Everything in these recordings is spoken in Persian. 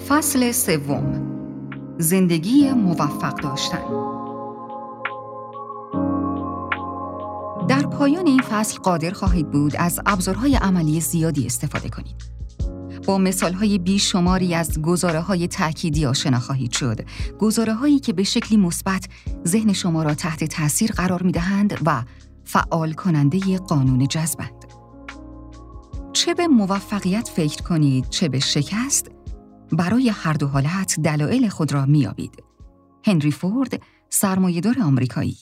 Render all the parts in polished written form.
فصل سوم، زندگی موفق داشتن. در پایان این فصل قادر خواهید بود از ابزارهای عملی زیادی استفاده کنید. با مثالهای بیشماری از گزاره‌های تأکیدی آشنا خواهید شد، گزاره‌هایی که به شکلی مثبت ذهن شما را تحت تأثیر قرار می‌دهند و فعال کننده قانون جذبند. چه به موفقیت فکر کنید، چه به شکست، برای هر دو حالت دلایل خود را می‌یابید. هنری فورد، سرمایه‌دار آمریکایی.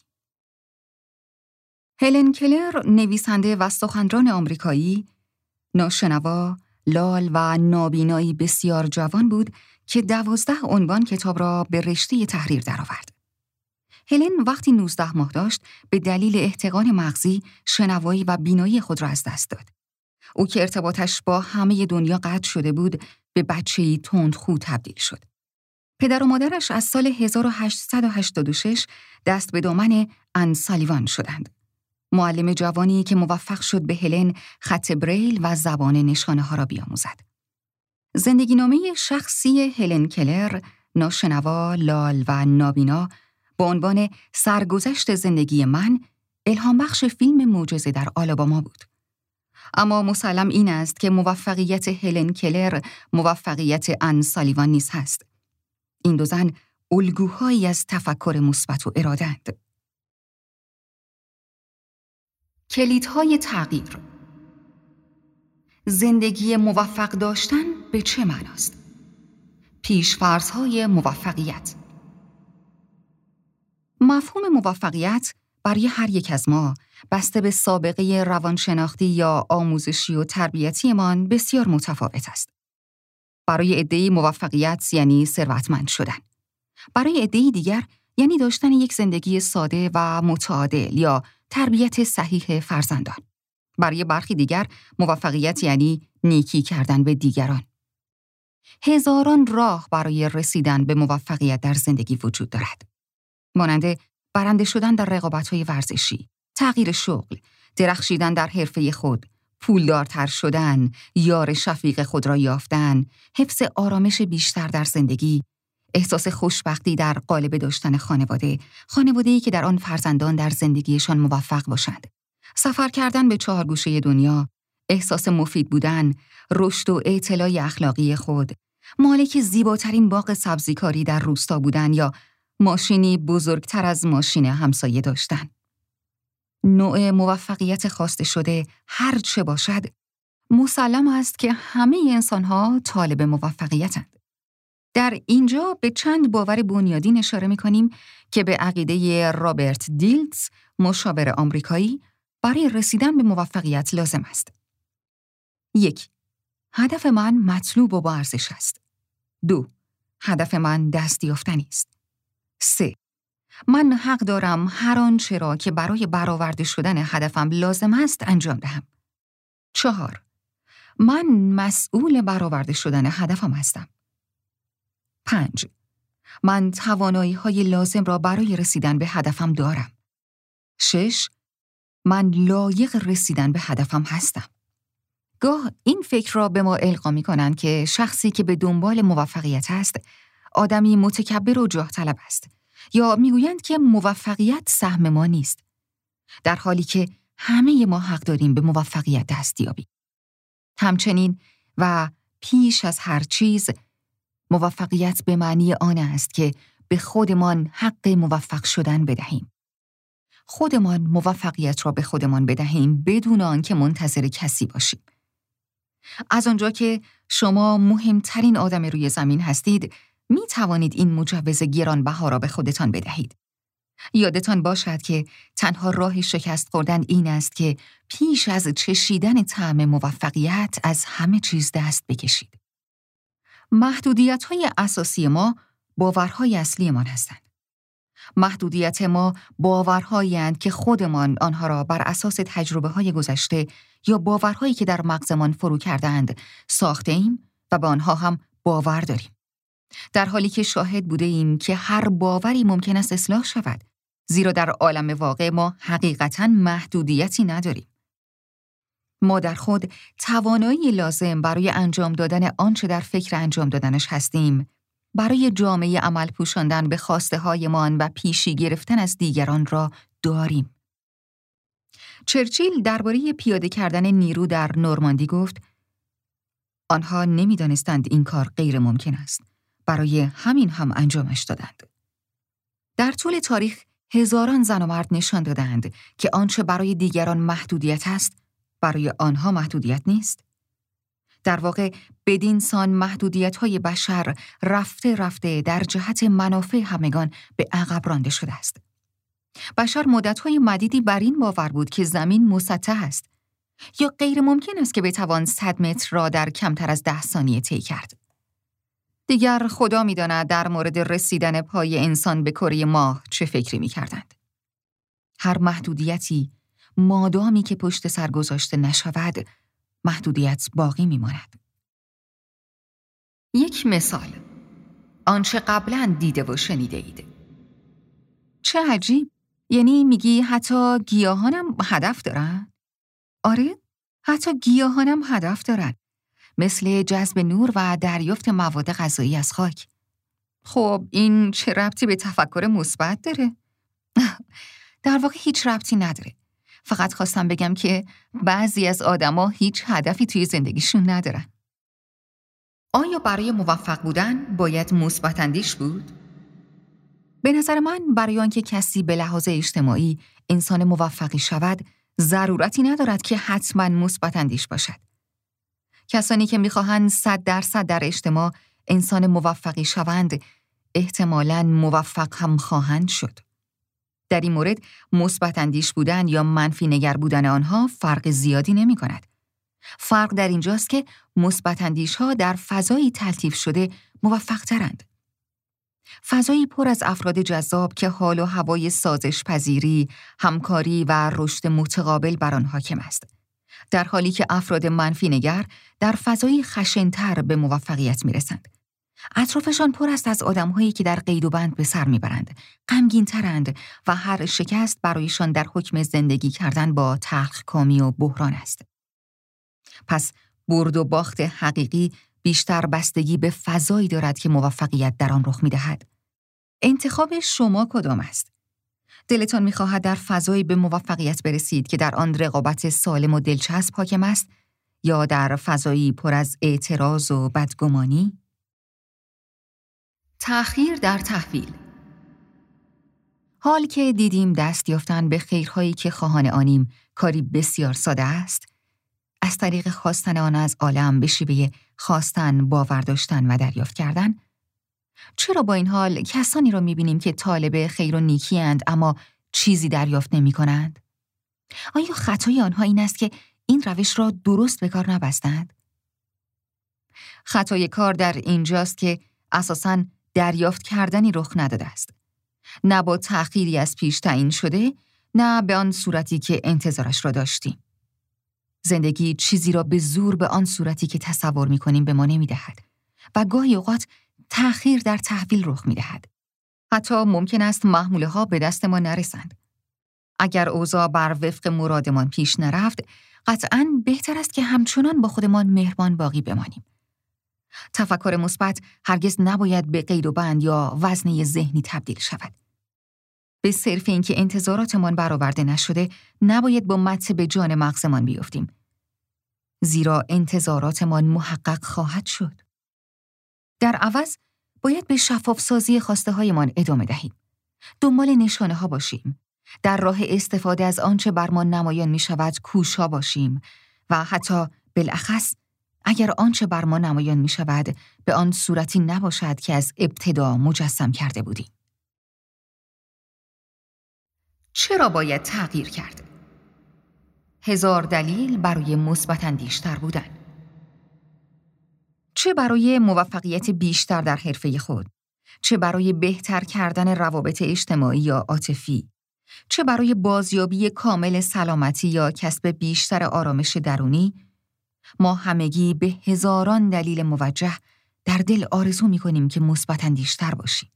هلن کلر، نویسنده و سخنران آمریکایی، ناشنوا، لال و نابینایی بسیار جوان بود که 12 عنوان کتاب را به رشته تحریر درآورد. هلن وقتی 19 ماه داشت به دلیل احتقان مغزی شنوایی و بینایی خود را از دست داد. او که ارتباطش با همه دنیا قطع شده بود به بچه‌ای تندخو تبدیل شد. پدر و مادرش از سال 1886 دست به دامن ان سالیوان شدند. معلم جوانی که موفق شد به هلن خط بریل و زبان نشانه‌ها را بیاموزد. زندگینامه شخصی هلن کلر، ناشنوا، لال و نابینا، با عنوان سرگذشت زندگی من، الهام بخش فیلم معجزه در آلاباما بود. اما مسلم این است که موفقیت هلن کلر موفقیت ان سالیوان نیز هست. این دو زن الگوهایی از تفکر مثبت و اراده‌اند. کلیدهای تغییر. زندگی موفق داشتن به چه معناست؟ پیش‌فرض‌های موفقیت. مفهوم موفقیت برای هر یک از ما بسته به سابقه روانشناختی یا آموزشی و تربیتیمان بسیار متفاوت است. برای عده‌ای موفقیت یعنی ثروتمند شدن. برای عده‌ای دیگر یعنی داشتن یک زندگی ساده و متعادل یا تربیت صحیح فرزندان. برای برخی دیگر موفقیت یعنی نیکی کردن به دیگران. هزاران راه برای رسیدن به موفقیت در زندگی وجود دارد. مانند برنده شدن در رقابت‌های ورزشی، تغییر شغل، درخشیدن در حرفه خود، پولدارتر شدن، یار شفیق خود را یافتن، حفظ آرامش بیشتر در زندگی، احساس خوشبختی در قالب داشتن خانواده‌ای که در آن فرزندان در زندگیشان موفق باشند، سفر کردن به 4 گوشه دنیا، احساس مفید بودن، رشد و اطلاع اخلاقی خود، مالک زیباترین باغ سبزیکاری در روستا بودن یا ماشینی بزرگتر از ماشین همسایه داشتن. نوع موفقیت خواسته شده هر چه باشد، مسلم است که همه انسان‌ها طالب موفقیتند. در اینجا به چند باور بنیادین اشاره می‌کنیم که به عقیده رابرت دیلتز، مشاور آمریکایی، برای رسیدن به موفقیت لازم است. 1. هدف من مطلوب و با ارزش است. 2. هدف من دستیافتنی است. 3. من حق دارم هر آنچه را که برای برآورده شدن هدفم لازم است انجام دهم. 4. من مسئول برآورده شدن هدفم هستم. 5. من توانایی‌های لازم را برای رسیدن به هدفم دارم. 6. من لایق رسیدن به هدفم هستم. گاه این فکر را به ما القا می‌کنند که شخصی که به دنبال موفقیت است، آدمی متکبر و جاه طلب است، یا میگویند که موفقیت سهم ما نیست، در حالی که همه ما حق داریم به موفقیت دست یابیم. همچنین و پیش از هر چیز، موفقیت به معنی آن است که به خودمان حق موفق شدن بدهیم. خودمان موفقیت را به خودمان بدهیم بدون آنکه منتظر کسی باشیم. از آنجا که شما مهمترین آدم روی زمین هستید، می توانید این مجوز گرانبها را به خودتان بدهید. یادتان باشد که تنها راه شکست خوردن این است که پیش از چشیدن طعم موفقیت از همه چیز دست بکشید. محدودیت‌های اساسی ما باورهای اصلیمان هستند. محدودیت ما باورهایی اند که خودمان آنها را بر اساس تجربه‌های گذشته یا باورهایی که در مغزمان فرو کرده‌اند ساخته ایم و به آنها هم باور داریم. در حالی که شاهد بوده ایم که هر باوری ممکن است اصلاح شود، زیرا در عالم واقع ما حقیقتاً محدودیتی نداریم. ما در خود توانایی لازم برای انجام دادن آنچه در فکر انجام دادنش هستیم، برای جامعه عمل پوشاندن به خواسته هایمان و پیشی گرفتن از دیگران را داریم. چرچیل درباره پیاده کردن نیرو در نورماندی گفت: آنها نمی‌دانستند این کار غیر ممکن است. برای همین هم انجامش دادند. در طول تاریخ هزاران زن و مرد نشان دادند که آنچه برای دیگران محدودیت است، برای آنها محدودیت نیست. در واقع بدین سان محدودیت‌های بشر رفته رفته در جهت منافع همگان به عقب رانده شده است. بشر مدت‌های مدیدی بر این باور بود که زمین مسطح است یا غیر ممکن است که بتوان 100 متر را در کمتر از 10 ثانیه طی کرد. دیگر خدا می‌داند در مورد رسیدن پای انسان به کره ماه چه فکری می‌کردند. هر محدودیتی مادامی که پشت سر گذاشته نشود، محدودیت باقی می‌ماند. یک مثال: آنچه قبلاً دیده و شنیده اید. چه عجیب، یعنی میگی حتی گیاهانم هدف دارن؟ آره، حتی گیاهانم هدف دارن، مثل جذب نور و دریافت مواد غذایی از خاک. خب این چه ربطی به تفکر مثبت داره؟ در واقع هیچ ربطی نداره. فقط خواستم بگم که بعضی از آدما هیچ هدفی توی زندگیشون ندارن. آیا برای موفق بودن باید مثبت اندیش بود؟ به نظر من برای آنکه کسی به لحاظ اجتماعی انسان موفقی شود، ضرورتی ندارد که حتما مثبت اندیش باشد. کسانی که می‌خواهند 100% در اجتماع انسان موفقی شوند، احتمالاً موفق هم خواهند شد. در این مورد مثبت اندیش بودن یا منفی نگر بودن آنها فرق زیادی نمی‌کند. فرق در اینجاست که مثبت اندیش‌ها در فضایی تلطیف شده موفق‌ترند. فضایی پر از افراد جذاب که حال و هوای سازش پذیری، همکاری و رشد متقابل بر آن حاکم است. در حالی که افراد منفی نگر در فضایی خشن‌تر به موفقیت می‌رسند. اطرافشان پر است از آدم‌هایی که در قید و بند به سر می‌برند، غمگین‌ترند و هر شکست برایشان در حکم زندگی کردن با تلخکامی و بحران است. پس برد و باخت حقیقی بیشتر بستگی به فضایی دارد که موفقیت در آن رخ می‌دهد. انتخاب شما کدام است؟ دلتان می‌خواهد در فضایی به موفقیت برسید که در آن رقابت سالم و دلچسب حاکم است، یا در فضایی پر از اعتراض و بدگمانی؟ تأخیر در تحویل. حال که دیدیم دست یافتن به خیرهایی که خواهان آنیم کاری بسیار ساده است، از طریق خواستن آن از عالم به شیوه خواستن، باور داشتن و دریافت کردن، چرا با این حال کسانی را می‌بینیم که طالب خیر و نیکی اند اما چیزی دریافت نمی‌کنند؟ آیا خطای آنها این است که این روش را درست به کار نبستند؟ خطای کار در اینجاست که اساساً دریافت کردنی رخ نداده است. نه با تأخیری از پیش تعیین شده، نه به آن صورتی که انتظارش را داشتیم. زندگی چیزی را به زور به آن صورتی که تصور می‌کنیم به ما نمی‌دهد و گاهی اوقات تأخیر در تحویل رخ می‌دهد. حتی ممکن است محموله‌ها به دست ما نرسند. اگر اوضاع بر وفق مرادمان پیش نرفت، قطعاً بهتر است که همچنان با خودمان مهربان باقی بمانیم. تفکر مثبت هرگز نباید به قید و بند یا وزنه ذهنی تبدیل شود. به صرف اینکه انتظاراتمان برآورده نشده، نباید با مت به جان مغزمان بیفتیم. زیرا انتظاراتمان محقق خواهد شد. در عوض، باید به شفاف‌سازی خواسته‌هایمان ادامه دهیم. دنبال نشانه‌ها باشیم. در راه استفاده از آنچه بر ما نمایان می‌شود کوشا باشیم و حتی بالاخص اگر آنچه بر ما نمایان می‌شود به آن صورتی نباشد که از ابتدا مجسم کرده بودیم. چرا باید تغییر کرد؟ 1000 دلیل برای مثبت اندیش‌تر بودن. چه برای موفقیت بیشتر در حرفه خود، چه برای بهتر کردن روابط اجتماعی یا عاطفی، چه برای بازیابی کامل سلامتی یا کسب بیشتر آرامش درونی، ما همگی به هزاران دلیل موجه در دل آرزو می‌کنیم که مثبت اندیش‌تر باشیم.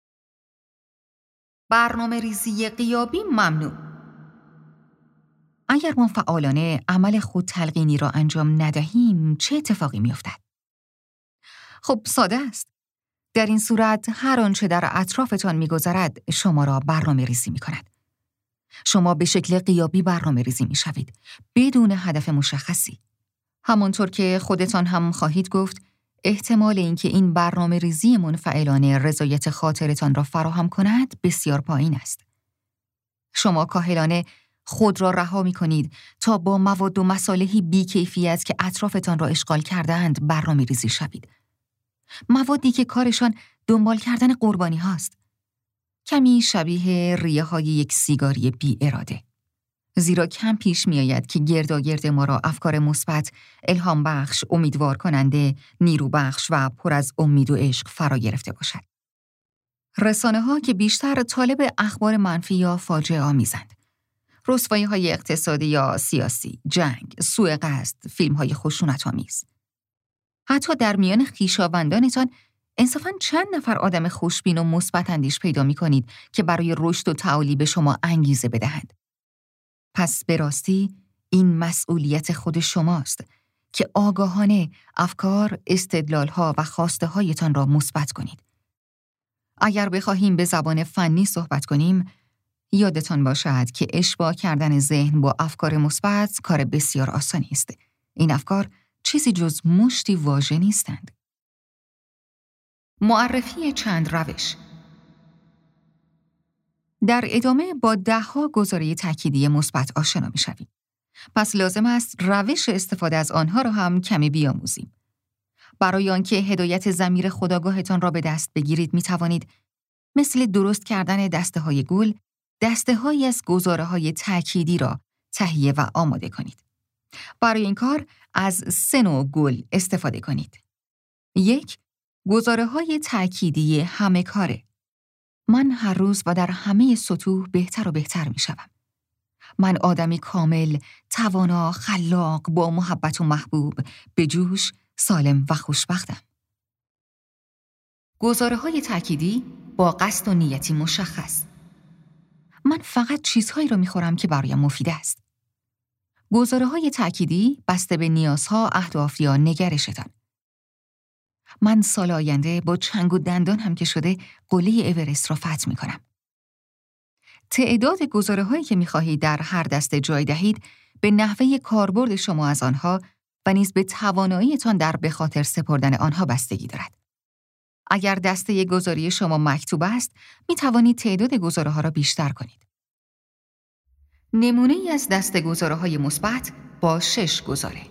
برنامه ریزی غیابی ممنوع. اگر ما فعالانه عمل خود تلقینی را انجام ندهیم چه اتفاقی می‌افتد؟ خب ساده است. در این صورت هر آنچه در اطرافتان می‌گذرد شما را برنامه‌ریزی می‌کند. شما به شکل غیابی برنامه‌ریزی می‌شوید بدون هدف مشخصی. همانطور که خودتان هم خواهید گفت، احتمال اینکه این برنامه‌ریزی منفعلانه رضایت خاطرتان را فراهم کند بسیار پایین است. شما کاهلانه خود را رها می‌کنید تا با مواد و مصالحی بی‌کیفیت که اطرافتان را اشغال کرده‌اند برنامه‌ریزی شوید. موادی که کارشان دنبال کردن قربانی هاست. کمی شبیه ریه‌های یک سیگاری بی اراده. زیرا کم پیش می آید که گرداگرد ما را افکار مثبت، الهام بخش، امیدوار کننده، نیرو بخش و پر از امید و عشق فرا گرفته باشد. رسانه‌ها که بیشتر طالب اخبار منفی یا فاجعه آمیزند. رسوایی‌های اقتصادی یا سیاسی، جنگ، سوء قصد، فیلم‌های خشونت‌آمیز. حتی در میان خویشاوندانتان انصافاً چند نفر آدم خوشبین و مثبت اندیش پیدا می‌کنید که برای رشد و تعالی به شما انگیزه بدهند. پس به راستی این مسئولیت خود شماست که آگاهانه افکار، استدلال‌ها و خواسته‌هایتان را مثبت کنید. اگر بخواهیم به زبان فنی صحبت کنیم، یادتان باشد که اشباع کردن ذهن با افکار مثبت کار بسیار آسانی است. این افکار چیزی جز مشتی واژه نیستند. معرفی چند روش. در ادامه با 10 گزاره تأکیدی مثبت آشنا می‌شویم. پس لازم است روش استفاده از آنها را هم کمی بیاموزیم. برای آنکه هدایت ضمیر خودآگاهتان را به دست بگیرید می‌توانید مثل درست کردن دسته‌های گل، دسته‌هایی از گزاره‌های تأکیدی را تهیه و آماده کنید. برای این کار از 3 نوع گل استفاده کنید. 1. گزاره‌های تأکیدی همه کاره. من هر روز و در همه سطوح بهتر و بهتر می‌شوم. من آدمی کامل، توانا، خلاق، با محبت و محبوب، بجوش، سالم و خوشبختم. گزاره‌های تأکیدی با قصد و نیتی مشخص. من فقط چیزهایی را می‌خورم که برایم مفید است. گزاره‌های تأکیدی بسته به نیازها، اهداف یا نگرشتان. من سال آینده با چنگ و دندان هم که شده قله اورست را فتح می‌کنم. تعداد گزاره‌هایی که می‌خواهید در هر دسته جای دهید به نحوه کاربرد شما از آنها و نیز به تواناییتان در به خاطر سپردن آنها بستگی دارد. اگر دسته گزاری شما مکتوب است، می‌توانید تعداد گزاره‌ها را بیشتر کنید. نمونه‌ای از دسته گزاره‌های مثبت با 6 گزاره.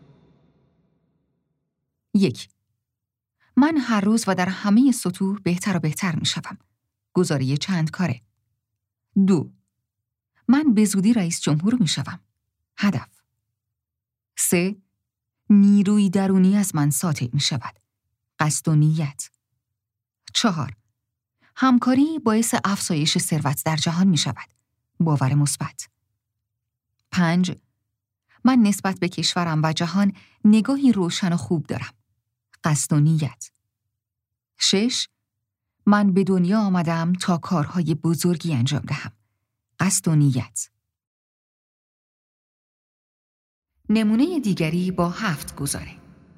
1. من هر روز و در همه سطوح بهتر و بهتر می‌شوم. گزاره چند کاره. 2. من به زودی رئیس جمهور می‌شوم. هدف. 3. نیروی درونی از من ساطع می‌شود. قصد و نیت. 4. همکاری باعث افزایش ثروت در جهان می‌شود. باور مثبت. 5. من نسبت به کشورم و جهان نگاهی روشن و خوب دارم. قصد و نیت. 6. من به دنیا آمدم تا کارهای بزرگی انجام دهم. قصد و نیت. نمونه دیگری با 7 گزاره.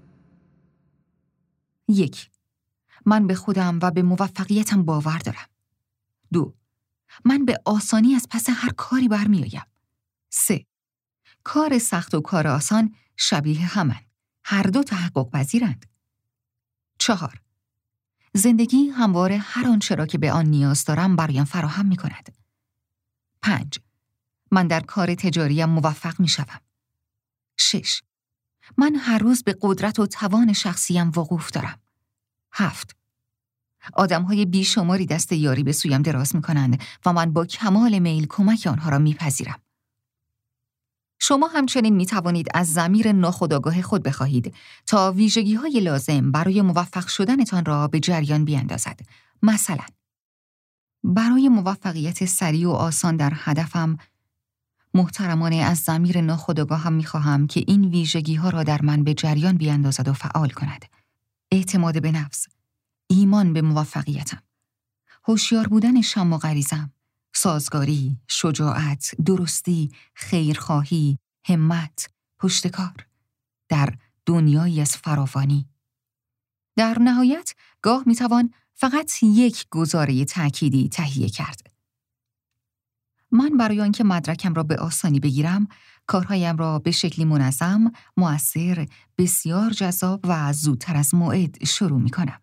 1. من به خودم و به موفقیتم باور دارم. 2. من به آسانی از پس هر کاری برمی آیم. 3. کار سخت و کار آسان شبیه همند. هر دو تحقق پذیرند. 4. زندگی همواره هر آنچه را که به آن نیاز دارم برایم فراهم می کند. 5. من در کار تجاریم موفق می شوم. 6. من هر روز به قدرت و توان شخصیم وقوف دارم. 7. آدم‌های بیشماری دست یاری به سویم دراز می کنند و من با کمال میل کمک آنها را می پذیرم. شما همچنین می توانید از ضمیر ناخودآگاه خود بخواهید تا ویژگی‌های لازم برای موفق شدنتان را به جریان بیندازد. مثلا برای موفقیت سریع و آسان در هدفم، محترمانه از ضمیر ناخودآگاهم می‌خواهم که این ویژگی‌ها را در من به جریان بیندازد و فعال کند. اعتماد به نفس، ایمان به موفقیتم، هوشیار بودن شم و غریزم، سازگاری، شجاعت، درستی، خیرخواهی، همت، پشتکار در دنیایی از فراوانی. در نهایت گاه میتوان فقط یک گزاره تأکیدی تهیه کرد. من برای آنکه مدرکم را به آسانی بگیرم، کارهایم را به شکلی منظم، مؤثر، بسیار جذاب و زودتر از موعد شروع می‌کنم.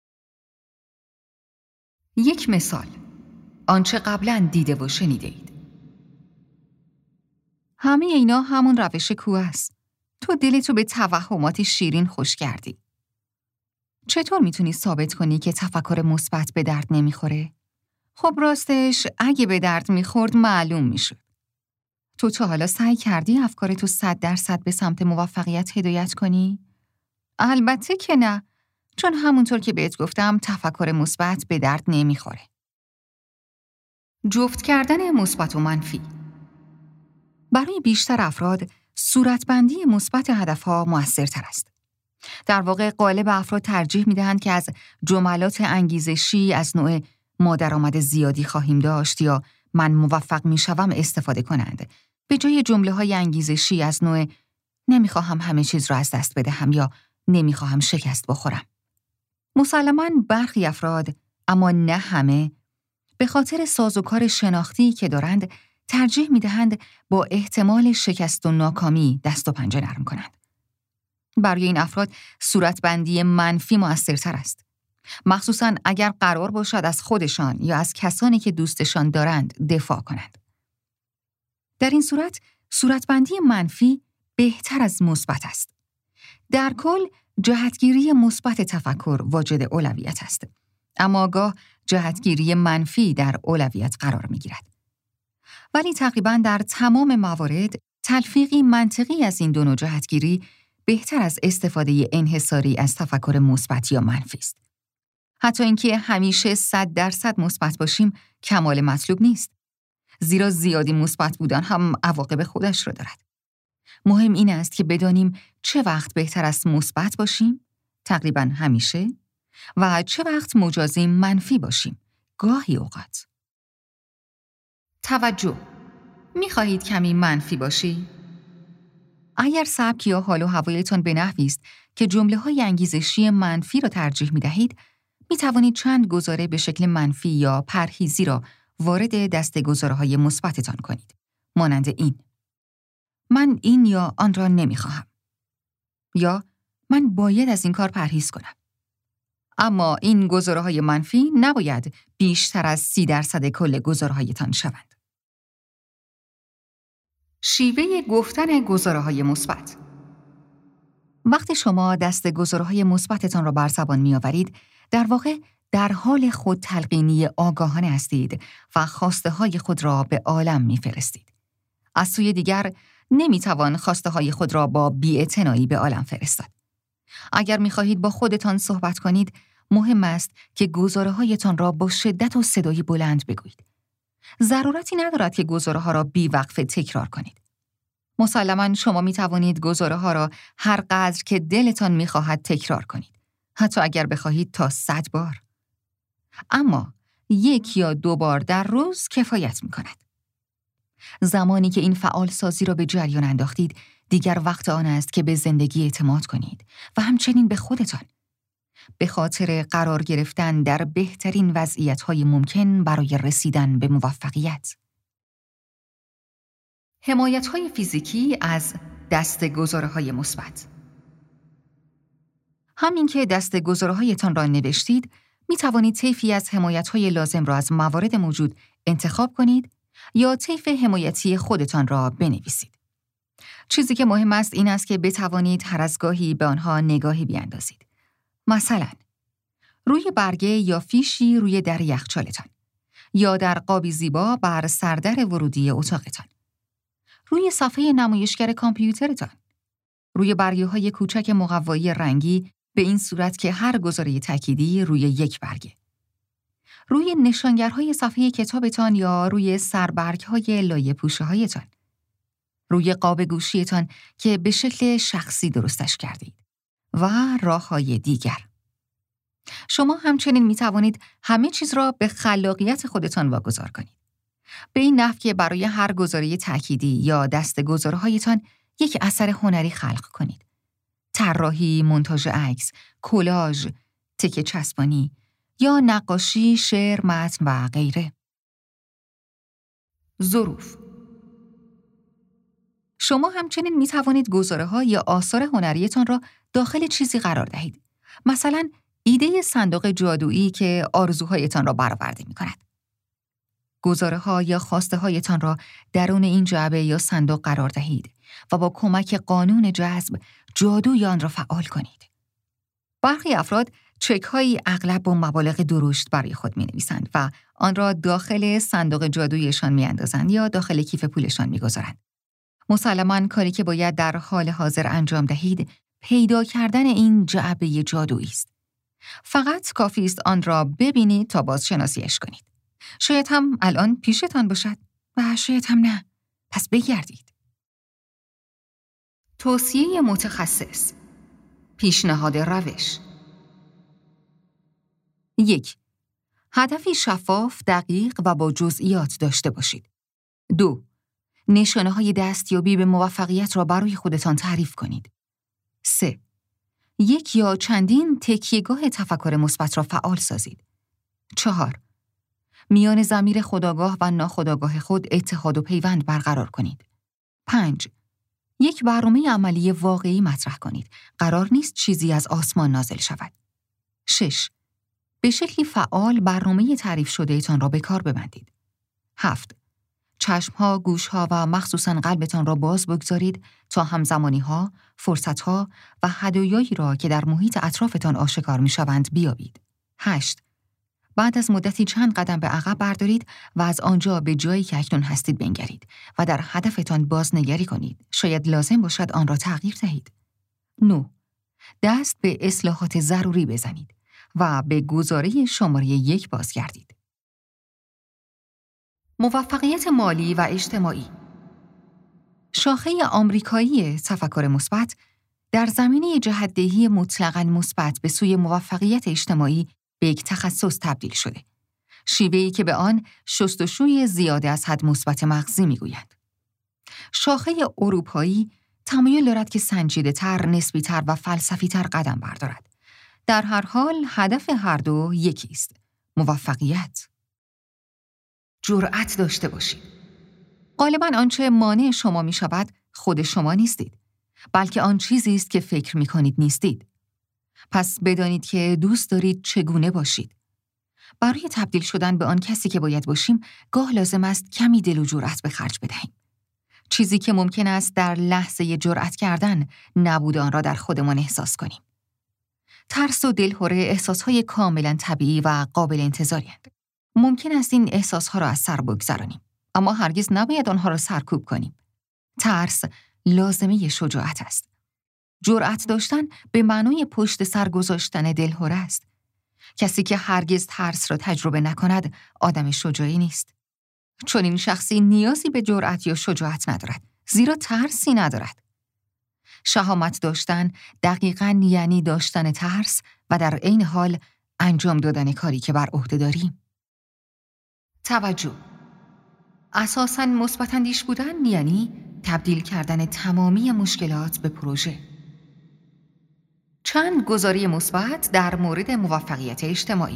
یک مثال، آنچه قبلاً دیده و شنیده اید. همه اینا همون روش کوه است. تو دلتو به توهمات شیرین خوش کردی. چطور میتونی ثابت کنی که تفکر مثبت به درد نمیخوره؟ خب راستش اگه به درد میخورد معلوم میشد. تو تا حالا سعی کردی افکارتو 100% به سمت موفقیت هدایت کنی؟ البته که نه، چون همونطور که بهت گفتم تفکر مثبت به درد نمیخوره. جفت کردن مثبت و منفی. برای بیشتر افراد صورتبندی مثبت هدفها مؤثرتر است. در واقع غالب افراد ترجیح می‌دهند که از جملات انگیزشی از نوع ما درآمد زیادی خواهیم داشت یا من موفق می‌شوم استفاده کنند، به جای جمله‌های انگیزشی از نوع نمی‌خواهم همه چیز را از دست بدهم یا نمی‌خواهم شکست بخورم. مسلماً برخی افراد، اما نه همه، به خاطر سازوکار شناختی که دارند ترجیح می‌دهند با احتمال شکست و ناکامی دست و پنجه نرم کنند. برای این افراد صورتبندی منفی مؤثرتر است. مخصوصاً اگر قرار باشد از خودشان یا از کسانی که دوستشان دارند دفاع کنند. در این صورت، صورتبندی منفی بهتر از مثبت است. در کل، جهتگیری مثبت تفکر واجد اولویت است. اما گاه جهتگیری منفی در اولویت قرار می‌گیرد. ولی تقریباً در تمام موارد، تلفیقی منطقی از این دو نوع جهتگیری بهتر از استفاده انحصاری از تفکر مثبت یا منفی است. حتی اینکه همیشه 100% مثبت باشیم کمال مطلوب نیست. زیرا زیادی مثبت بودن هم عواقب خودش را دارد. مهم این است که بدانیم چه وقت بهتر است مثبت باشیم، تقریباً همیشه، و چه وقت مجازیم منفی باشیم، گاهی اوقات. توجه، می‌خواهید کمی منفی باشی؟ اگر سبک یا حال و هوایتان به نحوی است که جمله‌های انگیزشی منفی را ترجیح می‌دهید، می‌توانید چند گزاره به شکل منفی یا پرهیزی را وارد دسته گزاره‌های مثبتتان کنید. مانند این: من این یا آن را نمی‌خواهم. یا من باید از این کار پرهیز کنم. اما این گزاره‌های منفی نباید بیشتر از 30% کل گزاره‌هایتان شوند. شیوه گفتن گزاره‌های مثبت. وقتی شما دسته گزاره‌های مثبتتان را بر زبان می‌آورید، در واقع در حال خود تلقینی آگاهانه هستید و خواسته‌های خود را به عالم می‌فرستید. از سوی دیگر، نمی‌توان خواسته‌های خود را با بی‌اعتنایی به عالم فرستاد. اگر می‌خواهید با خودتان صحبت کنید، مهم است که گزاره‌هایتان را با شدت و صدای بلند بگویید. ضرورتی ندارد که گزاره‌ها را بی‌وقفه تکرار کنید. مسلماً شما می‌توانید گزاره‌ها را هر قدر که دلتان می‌خواهد تکرار کنید، حتی اگر بخواهید تا 100 بار. اما 1 یا 2 بار در روز کفایت می‌کند. زمانی که این فعال سازی را به جریان انداختید، دیگر وقت آن است که به زندگی اعتماد کنید و همچنین به خودتان. به خاطر قرار گرفتن در بهترین وضعیت‌های ممکن برای رسیدن به موفقیت. حمایت‌های فیزیکی از دسته گزاره‌های مثبت. همین که دسته گزاره‌هایتان را نوشتید، می توانید طیفی از حمایت‌های لازم را از موارد موجود انتخاب کنید یا طیف حمایتی خودتان را بنویسید. چیزی که مهم است این است که بتوانید هر از گاهی به آنها نگاهی بیاندازید. مثلا روی برگه یا فیشی روی در یخچالتان، یا در قابی زیبا بر سردر ورودی اتاقتان، روی صفحه نمایشگر کامپیوترتان، روی برگه‌های کوچک مقوایی رنگی به این صورت که هر گزاره تأکیدی روی یک برگه، روی نشانگرهای صفحه کتابتان یا روی سربرگ‌های لایه پوشه‌هایتان، روی قاب گوشیتان که به شکل شخصی درستش کردید و راه‌های دیگر. شما همچنین می توانید همه چیز را به خلاقیت خودتان واگذار کنید. به این نحو که برای هر گزاره تأکیدی یا دسته‌گذارهایتان یک اثر هنری خلق کنید. طراحی، مونتاژ عکس، کلاژ، تکه چسبانی یا نقاشی، شعر، متن و غیره. ظروف. شما همچنین می توانید گزاره‌ها یا آثار هنریتان را داخل چیزی قرار دهید. مثلا ایده صندوق جادویی که آرزوهایتان را برآورده می کند. گزاره‌ها یا خواسته‌هایتان را درون این جعبه یا صندوق قرار دهید و با کمک قانون جذب جادوی آن را فعال کنید. برخی افراد چک‌هایی اغلب با مبالغ درشت برای خود می‌نویسند و آن را داخل صندوق جادویشان می‌اندازند یا داخل کیف پولشان می‌گذارند. مسلماً کاری که باید در حال حاضر انجام دهید، پیدا کردن این جعبه جادویی است. فقط کافی است آن را ببینید تا بازشناسیش کنید. شاید هم الان پیشتان باشد و شاید هم نه. پس بگردید. توصیه متخصص. پیشنهاد روش. 1. هدفی شفاف، دقیق و با جزئیات داشته باشید. 2. نشانه‌های دستیابی به موفقیت را برای خودتان تعریف کنید. 3. یک یا چندین تکیه‌گاه تفکر مثبت را فعال سازید. 4. میان ضمیر خودآگاه و ناخودآگاه خود اتحاد و پیوند برقرار کنید. 5. یک برنامه عملی واقعی مطرح کنید. قرار نیست چیزی از آسمان نازل شود. 6. به شکلی فعال برنامه تعریف شده‌تان را به کار ببندید. 7. چشم‌ها، گوش‌ها و مخصوصاً قلبتان را باز بگذارید تا همزمانی‌ها، فرصت‌ها و هدایایی را که در محیط اطرافتان آشکار می‌شوند بیابید. 8. بعد از مدتی چند قدم به عقب بردارید و از آنجا به جایی که اکنون هستید بنگرید و در هدفتان بازنگری کنید. شاید لازم باشد آن را تغییر دهید. 9. دست به اصلاحات ضروری بزنید و به گزاره شماره 1 بازگردید. موفقیت مالی و اجتماعی. شاخه آمریکایی تفکر مثبت در زمینه جهت‌دهی مطلقاً مثبت به سوی موفقیت اجتماعی به یک تخصص تبدیل شده. شیوه‌ای که به آن شستشوی زیاده از حد مثبت مغزی می‌گویند. شاخه اروپایی تمایل دارد که سنجیده‌تر، نسبی‌تر و فلسفی‌تر قدم بردارد. در هر حال هدف هر دو یکی است: موفقیت. جرأت داشته باشید. غالباً آنچه مانع شما می‌شود خود شما نیستید، بلکه آن چیزی است که فکر می‌کنید نیستید. پس بدانید که دوست دارید چگونه باشید. برای تبدیل شدن به آن کسی که باید باشیم، گاه لازم است کمی دل و جرأت به خرج بدهیم. چیزی که ممکن است در لحظه جرأت کردن نبود آن را در خودمان احساس کنیم. ترس و دلهره احساسهای کاملا طبیعی و قابل انتظاری‌اند. ممکن است این احساسها را از سر بگذرانیم، اما هرگز نباید آنها را سرکوب کنیم. ترس لازمه شجاعت است. جرأت داشتن به معنای پشت سر گذاشتن دلهره است. کسی که هرگز ترس را تجربه نکند، آدم شجاعی نیست. چون این شخصی نیازی به جرأت یا شجاعت ندارد، زیرا ترسی ندارد. شهامت داشتن دقیقاً یعنی داشتن ترس و در عین حال انجام دادن کاری که بر عهده داریم. توجه. اساساً مثبت اندیش بودن یعنی تبدیل کردن تمامی مشکلات به پروژه. چند گزاره مثبت در مورد موفقیت اجتماعی.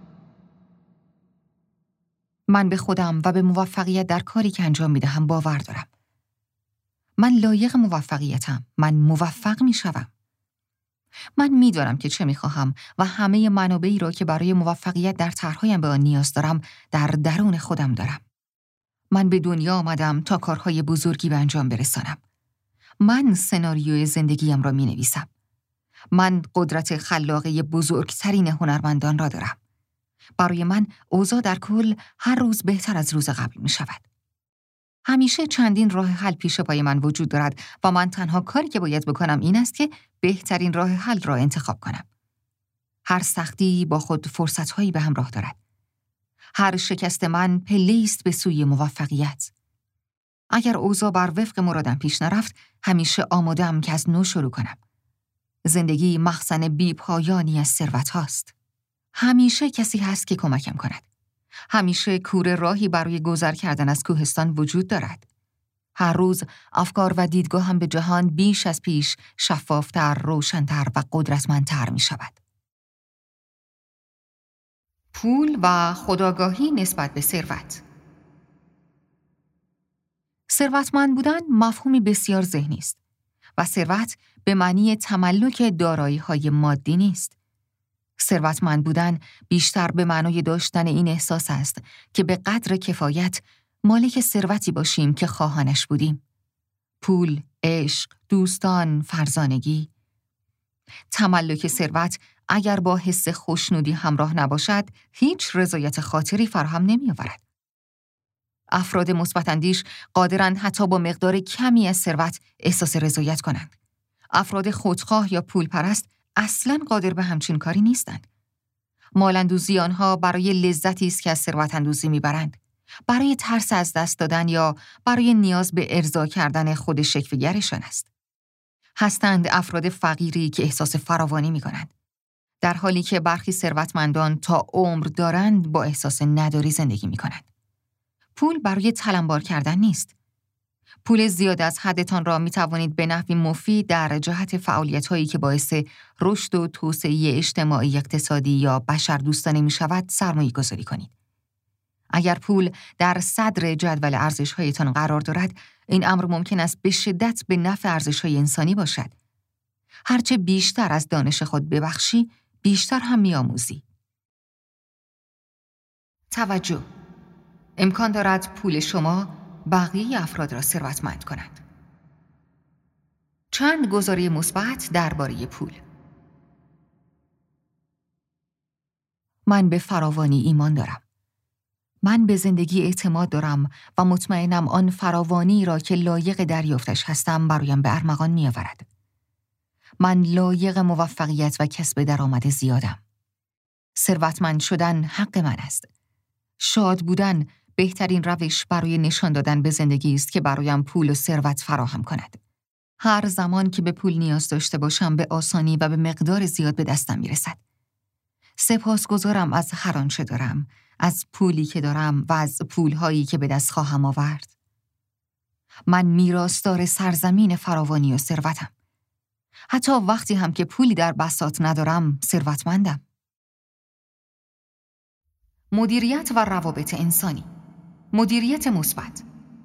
من به خودم و به موفقیت در کاری که انجام می‌دهم باور دارم. من لایق موفقیتم. من موفق می‌شوم. من می‌دانم که چه می‌خواهم و همه منابعی را که برای موفقیت در طرح‌هایم به آن نیاز دارم در درون خودم دارم. من به دنیا آمدم تا کارهای بزرگی به انجام برسانم. من سناریوی زندگیم را می‌نویسم. من قدرت خلاقه بزرگترین هنرمندان را دارم. برای من اوضاع در کل هر روز بهتر از روز قبل می شود. همیشه چندین راه حل پیش پای من وجود دارد و من تنها کاری که باید بکنم این است که بهترین راه حل را انتخاب کنم. هر سختی با خود فرصت‌هایی به همراه دارد. هر شکست من پله‌ای است به سوی موفقیت. اگر اوضاع بر وفق مرادم پیش نرفت، همیشه آماده‌ام که از نو شروع کنم. زندگی مخزن بی‌پایانی از ثروت هاست. همیشه کسی هست که کمکم کند. همیشه کوره راهی برای گذر کردن از کوهستان وجود دارد. هر روز افکار و دیدگاهم به جهان بیش از پیش شفافتر، روشن‌تر و قدرتمندتر می شود. پول و خودآگاهی نسبت به ثروت. ثروتمند بودن مفهومی بسیار ذهنی است و ثروت به معنی تملک دارایی‌های مادی نیست. ثروتمند بودن بیشتر به معنای داشتن این احساس است که به قدر کفایت مالک ثروتی باشیم که خواهانش بودیم. پول، عشق، دوستان، فرزانگی. تملک ثروت اگر با حس خوشنودی همراه نباشد، هیچ رضایت خاطری فراهم نمی‌آورد. افراد مثبت‌اندیش قادرند حتی با مقدار کمی از ثروت احساس رضایت کنند. افراد خودخواه یا پولپرست اصلاً قادر به همچین کاری نیستند. مال‌اندوزی آنها برای لذتی است که از ثروت اندوزی می‌برند، برای ترس از دست دادن یا برای نیاز به ارضا کردن خود شکوه‌گرشان است. هستند افراد فقیری که احساس فراوانی می‌کنند، در حالی که برخی ثروتمندان تا عمر دارند با احساس نداری زندگی می‌کنند. پول برای تلمبار کردن نیست. پول زیاد از حدتان را می توانید به نحوی مفید در جهت فعالیت‌هایی که باعث رشد و توسعه اجتماعی، اقتصادی یا بشردوستانه می شود سرمایه گذاری کنید. اگر پول در صدر جدول ارزش‌هایتان قرار دارد، این امر ممکن است به شدت به نفع ارزش‌های انسانی باشد. هرچه بیشتر از دانش خود ببخشی، بیشتر هم می‌آموزی. توجه. امکان دارد پول شما بقیه افراد را ثروتمند کند. چند گزاره مثبت درباره پول. من به فراوانی ایمان دارم. من به زندگی اعتماد دارم و مطمئنم آن فراوانی را که لایق دریافتش هستم برایم به ارمغان می‌آورد. من لایق موفقیت و کسب درآمد زیادم. ثروتمند شدن حق من است. شاد بودن بهترین روش برای نشان دادن به زندگی است که برایم پول و ثروت فراهم کند. هر زمان که به پول نیاز داشته باشم به آسانی و به مقدار زیاد به دستم میرسد. سپاسگزارم از هر آنچه دارم، از پولی که دارم و از پولهایی که به دست خواهم آورد. من میراثدار سرزمین فراوانی و ثروتم. حتی وقتی هم که پولی در بساط ندارم، ثروتمندم. مدیریت و روابط انسانی. مدیریت مثبت.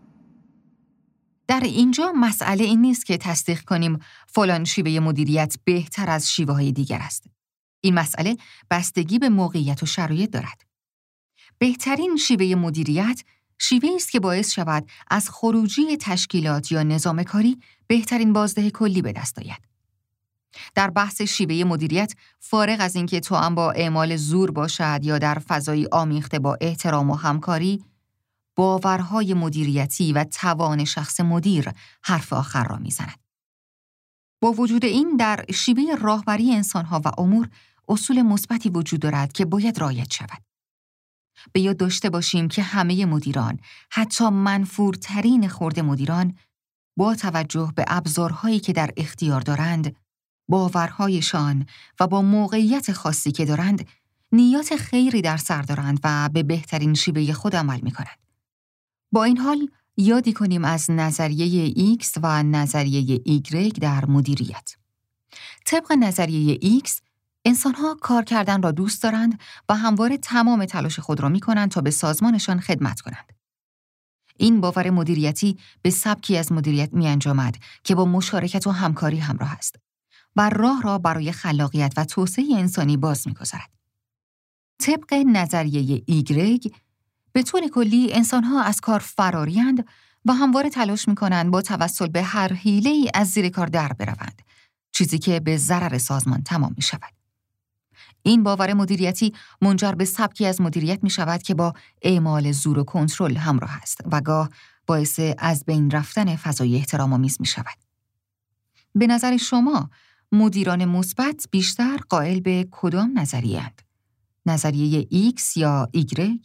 در اینجا مسئله این نیست که تصدیق کنیم فلان شیوه مدیریت بهتر از شیوه‌های دیگر است. این مسئله بستگی به موقعیت و شرایط دارد. بهترین شیوه مدیریت شیوه‌ای است که باعث شود از خروجی تشکیلات یا نظام کاری بهترین بازده کلی به دست آید. در بحث شیوه مدیریت، فارغ از اینکه توأم با اعمال زور باشد یا در فضایی آمیخته با احترام و همکاری، باورهای مدیریتی و توان شخص مدیر حرف آخر را می‌زند. با وجود این، در شیوه راهبری انسان‌ها و امور اصول مثبتی وجود دارد که باید رعایت شود. به یاد داشته باشیم که همه مدیران، حتی منفورترین خرده مدیران، با توجه به ابزارهایی که در اختیار دارند، باورهایشان و با موقعیت خاصی که دارند، نیات خیری در سر دارند و به بهترین شیوه خود عمل می‌کنند. با این حال، یادی کنیم از نظریه X و نظریه Y در مدیریت. طبق نظریه X، انسان‌ها کار کردن را دوست دارند و همواره تمام تلاش خود را می‌کنند تا به سازمانشان خدمت کنند. این باور مدیریتی به سبکی از مدیریت می‌انجامد که با مشارکت و همکاری همراه است و راه را برای خلاقیت و توسعه انسانی باز می‌گذارد. طبق نظریه Y، به طور کلی انسان‌ها از کار فراری‌اند و همواره تلاش می‌کنند با توسل به هر حیله‌ای از زیر کار در بروند، چیزی که به ضرر سازمان تمام می‌شود. این باور مدیریتی منجر به سبکی از مدیریت می‌شود که با اعمال زور و کنترل همراه است و گاه باعث از بین رفتن فضای احترام‌آمیز می‌شود. به نظر شما، مدیران مثبت بیشتر قائل به کدام نظریه‌اند؟ نظریه X یا Y؟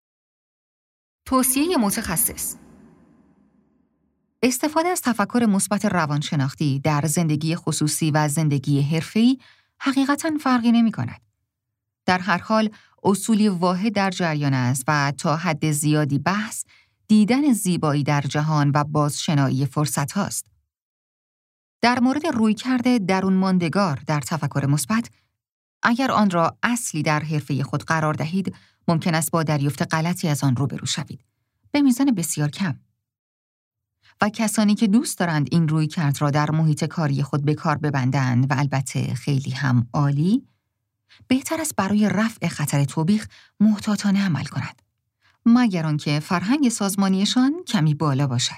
توصیه متخصص. استفاده از تفکر مثبت روانشناختی در زندگی خصوصی و زندگی حرفه‌ای حقیقتاً فرقی نمی‌کند. در هر حال، اصولی واحد در جریان است و تا حد زیادی بحث دیدن زیبایی در جهان و بازشنایی فرصت هاست. در مورد رویکرد درون ماندگار در تفکر مثبت، اگر آن را اصلی در حرفه خود قرار دهید، ممکن است با دریافت غلطی از آن روبرو شوید، به میزان بسیار کم. و کسانی که دوست دارند این رویکرد را در محیط کاری خود به کار ببندند و البته خیلی هم عالی، بهتر است برای رفع خطر توبیخ محتاطانه عمل کنند، مگر آنکه فرهنگ سازمانیشان کمی بالا باشد.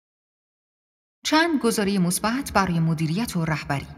چند گزاره مثبت برای مدیریت و رهبری.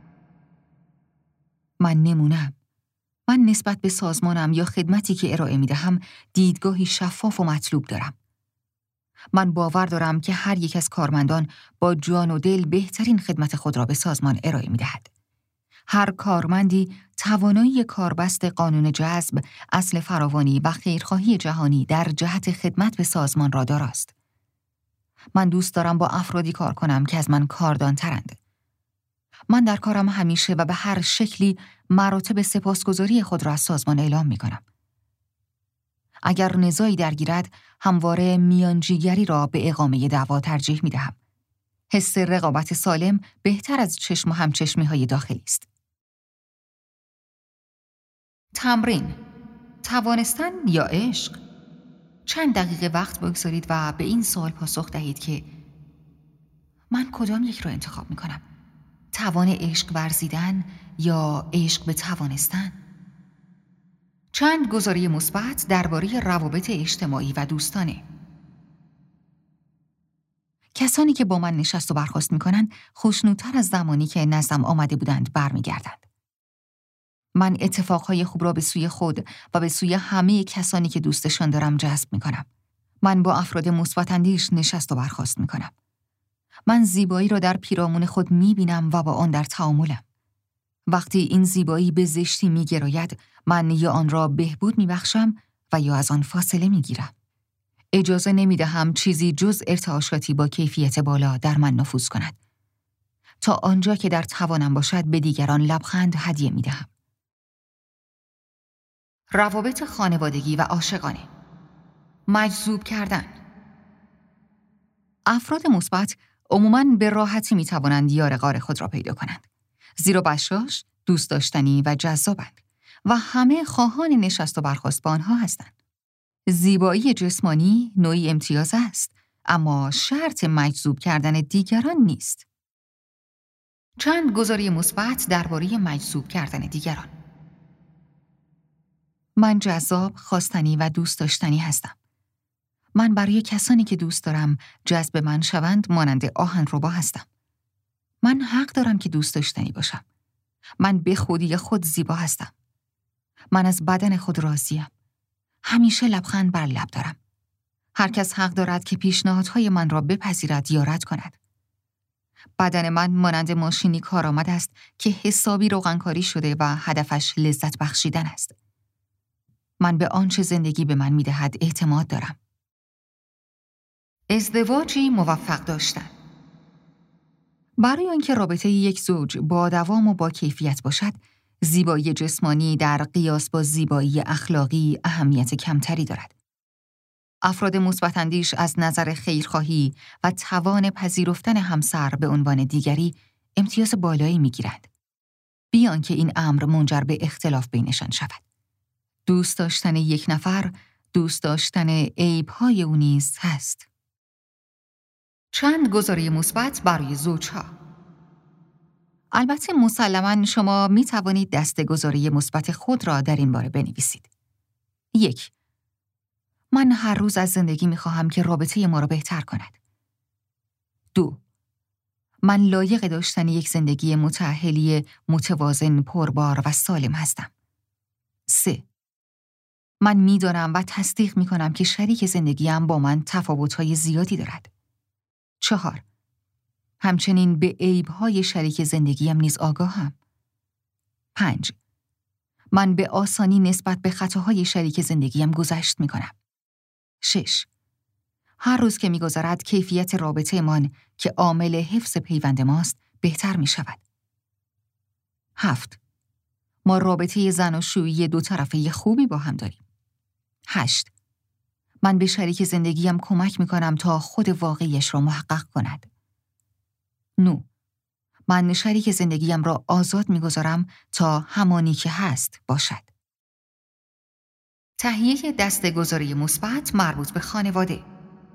من نمونم. من نسبت به سازمانم یا خدمتی که ارائه می‌دهم دیدگاهی شفاف و مطلوب دارم. من باور دارم که هر یک از کارمندان با جان و دل بهترین خدمت خود را به سازمان ارائه می‌دهد. هر کارمندی توانایی کاربست قانون جذب، اصل فراوانی و خیرخواهی جهانی در جهت خدمت به سازمان را داراست. من دوست دارم با افرادی کار کنم که از من کاردان‌ترند. من در کارم همیشه و به هر شکلی مراتب سپاسگزاری خود را از سازمان اعلام می‌کنم. اگر نزاعی درگیرد، همواره میانجیگری را به اقامه دعوا ترجیح می‌دهم. حس رقابت سالم بهتر از چشم و همچشمی‌های داخلی است. تمرین، توانستن یا عشق؟ چند دقیقه وقت بگذارید و به این سوال پاسخ دهید که من کدام یک را انتخاب می‌کنم؟ توان عشق ورزیدن یا عشق به توانستن؟ چند گزاره مثبت درباره روابط اجتماعی و دوستانه. کسانی که با من نشست و برخاست می‌کنند خوشنودتر از زمانی که نزدم آمده بودند برمیگردند. من اتفاقهای خوب را به سوی خود و به سوی همه کسانی که دوستشان دارم جذب می‌کنم. من با افراد مثبت‌اندیش نشست و برخاست می‌کنم. من زیبایی را در پیرامون خود می‌بینم و با آن در تعاملم. وقتی این زیبایی به زشتی می‌گراید، من یا آن را بهبود می‌بخشم و یا از آن فاصله می‌گیرم. اجازه نمی‌دهم چیزی جز ارتعاشاتی با کیفیت بالا در من نفوذ کند. تا آنجا که در توانم باشد به دیگران لبخند هدیه می‌دهم. روابط خانوادگی و عاشقانه. مجذوب کردن. افراد مثبت عموماً به راحتی می‌توانند یار غار خود را پیدا کنند. زیرا بشاش، دوست داشتنی و جذابند و همه خواهان نشست و برخاست با آنها هستند. زیبایی جسمانی نوعی امتیاز است، اما شرط مجذوب کردن دیگران نیست. چند گزاره مثبت درباره مجذوب کردن دیگران. من جذاب، خواستنی و دوست داشتنی هستم. من برای کسانی که دوست دارم جذب من شوند مانند آهنربا هستم. من حق دارم که دوست داشتنی باشم. من به خودی خود زیبا هستم. من از بدن خود راضیم. همیشه لبخند بر لب دارم. هر کس حق دارد که پیشنهادهای من را بپذیرد یا رد کند. بدن من مانند ماشینی کارآمد است که حسابی روغنکاری شده و هدفش لذت بخشیدن است. من به آنچه زندگی به من می‌دهد اعتماد دارم. ازدواجی موفق داشتن. برای آنکه رابطه یک زوج با دوام و با کیفیت باشد، زیبایی جسمانی در قیاس با زیبایی اخلاقی اهمیت کمتری دارد. افراد مثبت‌اندیش از نظر خیرخواهی و توان پذیرفتن همسر به عنوان دیگری امتیاز بالایی می‌گیرند، بی آنکه این امر منجر به اختلاف بینشان شود. دوست داشتن یک نفر، دوست داشتن عیب‌های او نیز هست. چند گزاره مثبت برای زوجها. البته مسلماً شما می توانید دسته گزاره مثبت خود را در این باره بنویسید. 1. من هر روز از زندگی می خواهم که رابطه ما را بهتر کند. 2. من لایق داشتن یک زندگی متأهلی متوازن، پربار و سالم هستم. 3. من می دانم و تصدیق می کنم که شریک زندگیم با من تفاوت‌های زیادی دارد. 4. همچنین به عیب‌های شریک زندگیم نیز آگاهم. 5. من به آسانی نسبت به خطاهای شریک زندگیم گذشت می‌کنم. 6. هر روز که می‌گذرد کیفیت رابطه‌مان که عامل حفظ پیوند ماست بهتر می‌شود. 7. ما رابطه زناشویی دو طرفه خوبی با هم داریم. 8. من به شریک زندگیم کمک می‌کنم تا خود واقعیش را محقق کند. 9. من شریک زندگیم را آزاد می‌گذارم تا همانی که هست باشد. تهیه دسته‌گذاری مثبت مربوط به خانواده.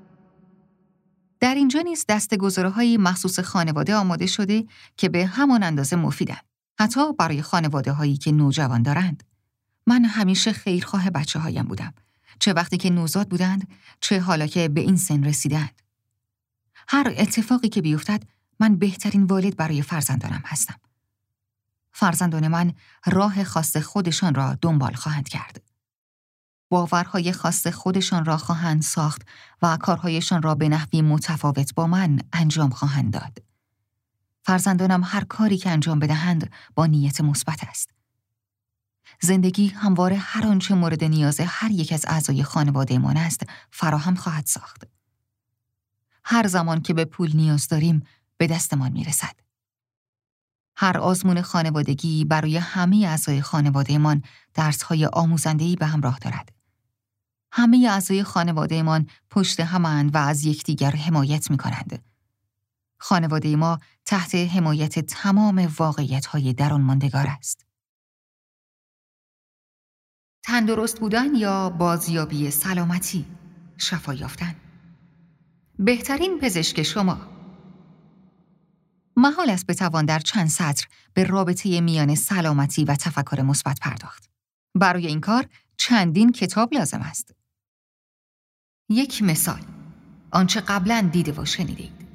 در اینجا نیز دسته‌گذاری‌های مخصوص خانواده آماده شده که به همان اندازه مفیدند. حتی برای خانواده‌هایی که نوجوان دارند. من همیشه خیرخواه بچه‌هایم بودم. چه وقتی که نوزاد بودند، چه حالا که به این سن رسیدند. هر اتفاقی که بیفتد، من بهترین والد برای فرزندانم هستم. فرزندان من راه خاص خودشان را دنبال خواهند کرد. باورهای خاص خودشان را خواهند ساخت و کارهایشان را به نحوی متفاوت با من انجام خواهند داد. فرزندانم هر کاری که انجام بدهند با نیت مثبت است. زندگی همواره هر آنچه مورد نیاز هر یک از اعضای خانواده‌مان است فراهم خواهد ساخت. هر زمان که به پول نیاز داریم به دستمان میرسد. هر آزمون خانوادگی برای همه اعضای خانواده‌مان درس‌های آموزنده‌ای به همراه دارد. همه اعضای خانواده‌مان پشت همند و از یکدیگر حمایت می‌کنند. خانواده ما تحت حمایت تمام واقعیت‌های درون ماندگار است. تندرست بودن یا بازیابی سلامتی، شفا یافتن. بهترین پزشک شما. محال است بتوان در چند سطر به رابطه میان سلامتی و تفکر مثبت پرداخت. برای این کار چندین کتاب لازم است. یک مثال، آنچه قبلاً دیده و شنیدید.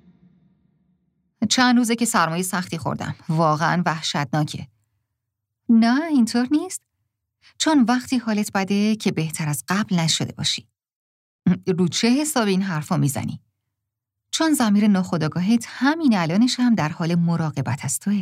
چند روزه که سرمای سختی خوردم. واقعاً وحشتناکه. نه اینطور نیست. چون وقتی حالت بده که بهتر از قبل نشده باشی. رو چه حساب این حرفا میزنی؟ چون ضمیر ناخودآگاهت همین الانش هم در حال مراقبت از توئه.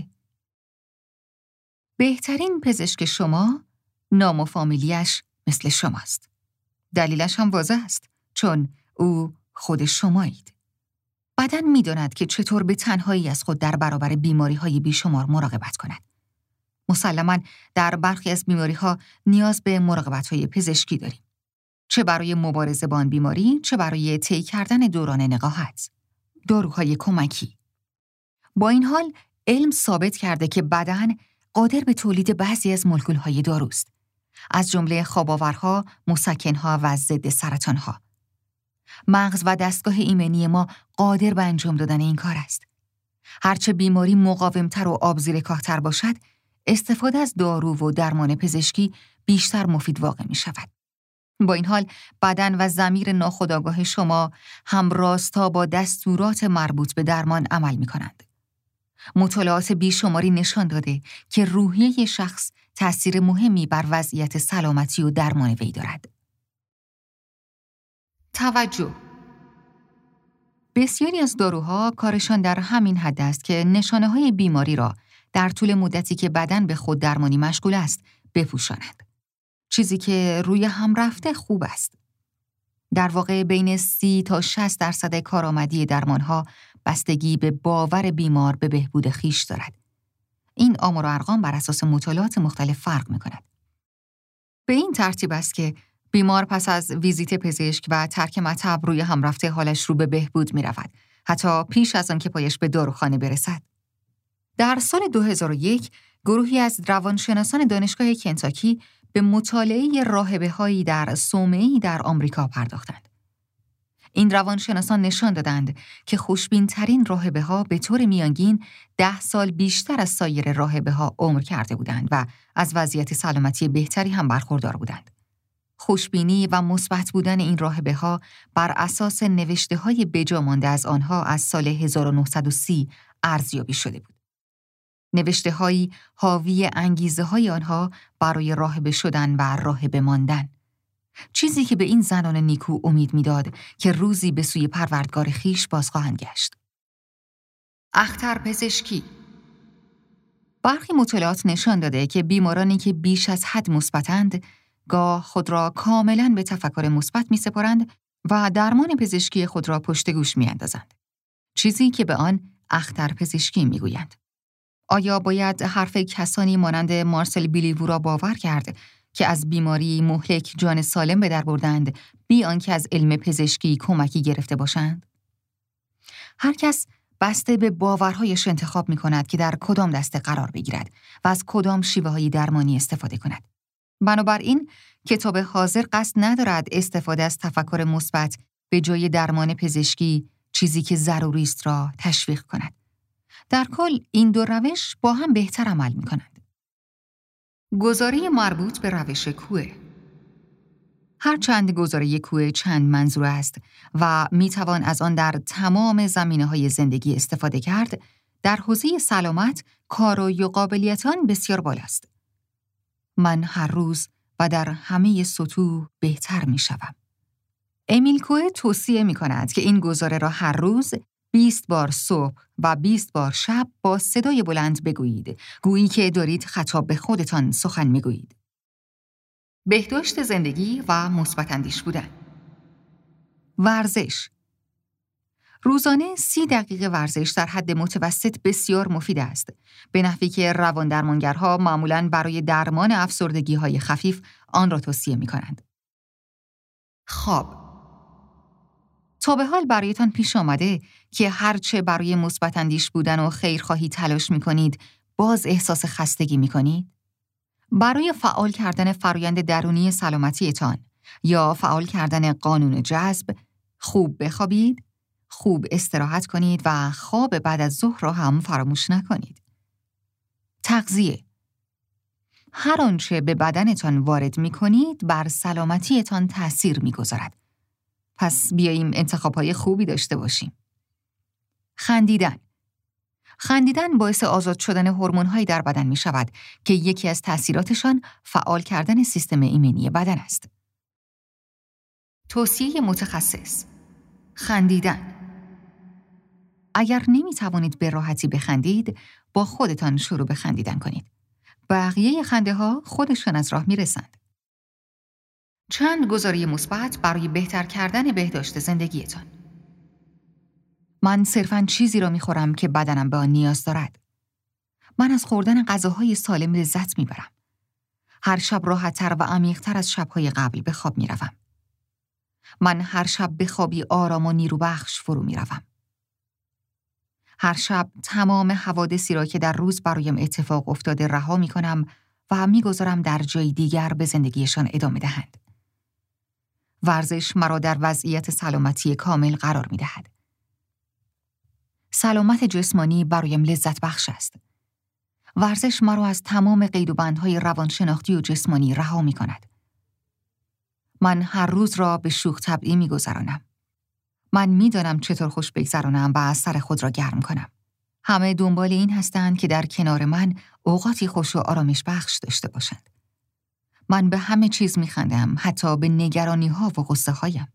بهترین پزشک شما نام و فامیلیش مثل شماست. دلیلش هم واضح است، چون او خود شمایید. بدن می‌داند که چطور به تنهایی از خود در برابر بیماری‌های بیشمار مراقبت کند. مسلماً در برخی از بیماری‌ها نیاز به مراقبت‌های پزشکی داریم. چه برای مبارزه با آن بیماری، چه برای طی کردن دوران نقاهت. داروهای کمکی. با این حال، علم ثابت کرده که بدن قادر به تولید بعضی از مولکول‌های داروست. از جمله خواب‌آورها، مسکن‌ها و ضد سرطان‌ها. مغز و دستگاه ایمنی ما قادر به انجام دادن این کار است. هرچه بیماری مقاومتر و آبزیرکاه‌تر باشد، استفاده از دارو و درمان پزشکی بیشتر مفید واقع می شود. با این حال، بدن و ضمیر ناخودآگاه شما هم راستا با دستورات مربوط به درمان عمل می کنند. مطالعات بیشماری نشان داده که روحیه شخص تأثیر مهمی بر وضعیت سلامتی و درمان وی دارد. توجه. بسیاری از داروها کارشان در همین حد است که نشانه‌های بیماری را در طول مدتی که بدن به خود درمانی مشغول است بپوشاند. چیزی که روی هم رفته خوب است. در واقع بین 30 تا 60% کارآمدی درمانها بستگی به باور بیمار به بهبود خویش دارد. این آمار و ارقام بر اساس مطالعات مختلف فرق می‌کند. به این ترتیب است که بیمار پس از ویزیت پزشک و ترک مطب روی هم رفته حالش رو به بهبود می‌رود، حتی پیش از آن که پایش به داروخانه برسد. در سال 2001 گروهی از روانشناسان دانشگاه کنتاکی به مطالعه راهبه‌هایی در صومعه‌ای در آمریکا پرداختند. این روانشناسان نشان دادند که خوشبین‌ترین راهبه‌ها به طور میانگین 10 سال بیشتر از سایر راهبه‌ها عمر کرده بودند و از وضعیت سلامتی بهتری هم برخوردار بودند. خوشبینی و مثبت بودن این راهبه‌ها بر اساس نوشته‌های بجامانده از آنها از سال 1930 ارزیابی شده بود. نوشته‌هایی حاوی انگیزه‌های آنها برای راهبه شدن و راهبه ماندن. چیزی که به این زنان نیکو امید می‌داد که روزی به سوی پروردگار خویش باز خواهند گشت. اخترپزشکی. برخی مطالعات نشان داده که بیمارانی که بیش از حد مثبتند، گاه خود را کاملاً به تفکر مثبت می‌سپارند و درمان پزشکی خود را پشت گوش می‌اندازند. چیزی که به آن اخترپزشکی می‌گویند. آیا باید حرف کسانی مانند مارسل بیلیوو را باور کرد که از بیماری مهلک جان سالم به در بردند بی آنکه از علم پزشکی کمکی گرفته باشند؟ هر کس بسته به باورهایش انتخاب می‌کند که در کدام دسته قرار بگیرد و از کدام شیوه‌های درمانی استفاده کند. بنابراین کتاب حاضر قصد ندارد استفاده از تفکر مثبت به جای درمان پزشکی چیزی که ضروری است را تشویق کند. در کل این دو روش با هم بهتر عمل می‌کنند. گزاره مربوط به روش کوه. هرچند گزاره کوه چند منظور است و میتوان از آن در تمام زمینه‌های زندگی استفاده کرد، در حوزه سلامت کار و قابلیت آن بسیار بالاست. من هر روز و در همه سطوح بهتر میشوم. امیل کوه توصیه می‌کند که این گزاره را هر روز 20 بار صبح و 20 بار شب با صدای بلند بگویید، گویی که دارید خطاب به خودتان سخن میگویید. بهداشت زندگی و مثبت اندیش بودن. ورزش. روزانه 30 دقیقه ورزش در حد متوسط بسیار مفید است، به نحوی که رواندرمانگرها معمولاً برای درمان افسردگی‌های خفیف آن را توصیه می‌کنند. خواب. تا به حال برایتان پیش آمده که هرچه برای مثبت اندیش بودن و خیرخواهی تلاش می‌کنید، باز احساس خستگی می‌کنید؟ برای فعال کردن فرآیند درونی سلامتیتان یا فعال کردن قانون جذب، خوب بخوابید، خوب استراحت کنید و خواب بعد از ظهر را هم فراموش نکنید. تغذیه. هر آنچه به بدنتان وارد می‌کنید بر سلامتیتان تأثیر می‌گذارد. پس بیاییم انتخاب‌های خوبی داشته باشیم. خندیدن. خندیدن باعث آزاد شدن هورمون‌هایی در بدن می‌شود که یکی از تأثیراتشان فعال کردن سیستم ایمنی بدن است. توصیه متخصص: خندیدن. اگر نمی‌توانید به راحتی بخندید، با خودتان شروع به خندیدن کنید. بقیه خنده‌ها خودشان از راه می‌رسند. چند گزاره مثبت برای بهتر کردن بهداشت زندگیتان. من صرفاً چیزی را می‌خورم که بدنم به آن نیاز دارد. من از خوردن غذاهای سالم لذت می‌برم. هر شب راحت‌تر و عمیق‌تر از شب‌های قبل به خواب می‌روم. من هر شب به خوابی آرام و نیروبخش فرو می‌روم. هر شب تمام حوادثی را که در روز برایم اتفاق افتاده رها می‌کنم و می‌گذارم در جای دیگر به زندگیشان ادامه دهند. ورزش مرا در وضعیت سلامتی کامل قرار می‌دهد. سلامت جسمانی برایم لذت بخش است. ورزش مرا از تمام قید و بندهای روانشناختی و جسمانی رها می‌کند. من هر روز را به شوخ طبعی می‌گذرانم. من می‌دانم چطور خوش بگذرانم و از سر خود را گرم کنم. همه دنبال این هستند که در کنار من اوقاتی خوش و آرامش بخش داشته باشند. من به همه چیز می‌خندم، حتی به نگرانی‌ها و غصه‌هایم.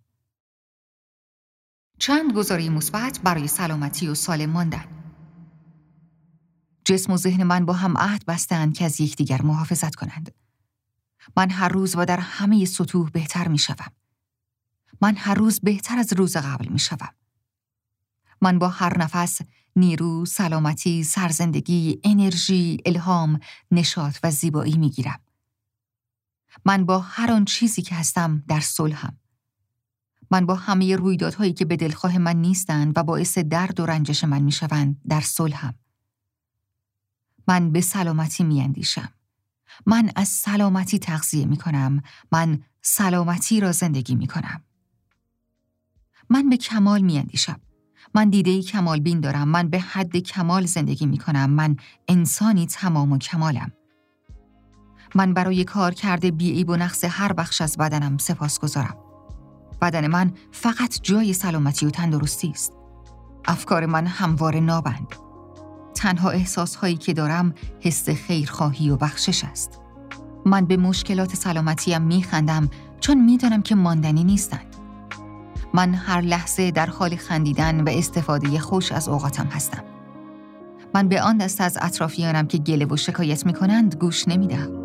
چند گزاره مثبت برای سلامتی و سالم ماندن. جسم و ذهن من با هم عهد بستند که از یکدیگر محافظت کنند. من هر روز و در همه سطوح بهتر می‌شوم. من هر روز بهتر از روز قبل می‌شوم. من با هر نفس نیرو، سلامتی، سرزندگی، انرژی، الهام، نشاط و زیبایی می‌گیرم. من با هر آن چیزی که هستم در صلحم. من با همه رویدادهایی که به دلخواه من نیستند و باعث درد و رنجش من می‌شوند در صلحم. من به سلامتی می‌اندیشم. من از سلامتی تغذیه می‌کنم. من سلامتی را زندگی می‌کنم. من به کمال می‌اندیشم. من دیده‌ای کمال بین دارم. من به حد کمال زندگی می‌کنم. من انسانی تمام و کمالم. من برای کار کرده بی‌عیب و نقص هر بخش از بدنم سپاسگزارم. بدن من فقط جای سلامتی و تندرستی است. افکار من همواره نابند. تنها احساسهایی که دارم حس خیرخواهی و بخشش است. من به مشکلات سلامتیم میخندم چون میدانم که ماندنی نیستند. من هر لحظه در حال خندیدن و استفاده خوش از اوقاتم هستم. من به آن دسته از اطرافیانم که گله و شکایت میکنند گوش نمیدم.